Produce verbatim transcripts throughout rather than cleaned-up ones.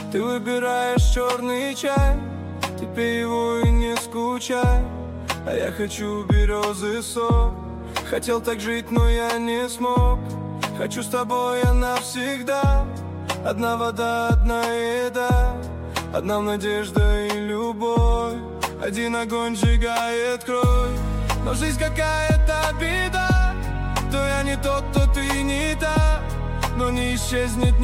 Ты выбираешь черный чай, ты пей его и не скучай. А я хочу березы сок. Хотел так жить, но я не смог. Хочу с тобой я навсегда. Одна вода, одна еда, одна надежда и любовь. Один огонь сжигает кровь. Но жизнь какая-то беда. То я не тот, то ты не та, но не исчезнет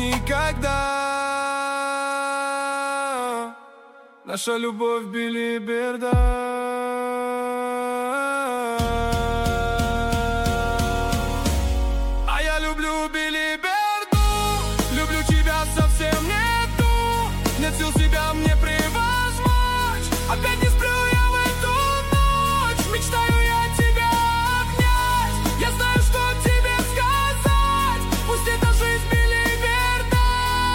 никогда наша любовь, билиберда. А я люблю билиберду, люблю тебя совсем нету. Нет сил себя мне превозмочь. Опять не сплю я в эту ночь. Мечтаю я тебя обнять. Я знаю, что тебе сказать. Пусть эта жизнь билиберда.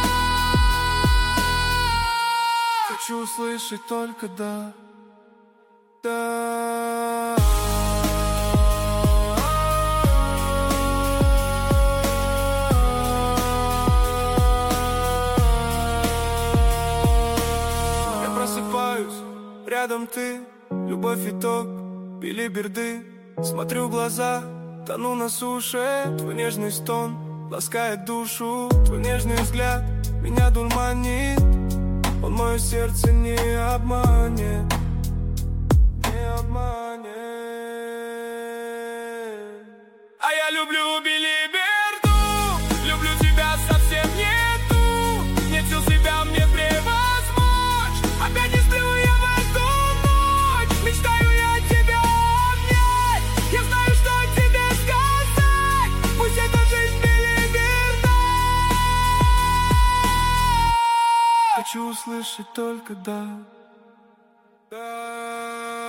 Хочу услышать только да, да. Я просыпаюсь, рядом ты, любовь итог билиберды. Смотрю в глаза, тону на суше. Твой нежный стон ласкает душу. Твой нежный взгляд меня дурманит. Он мое сердце не обманет, не обманет. А я люблю билиберду, люблю тебя совсем нету. Нет сил себя мне превозмочь. Опять не сплю я в эту ночь. Мечтаю я тебя обнять. Я знаю, что тебе сказать. Пусть эта жизнь билиберда. Хочу услышать только да, да.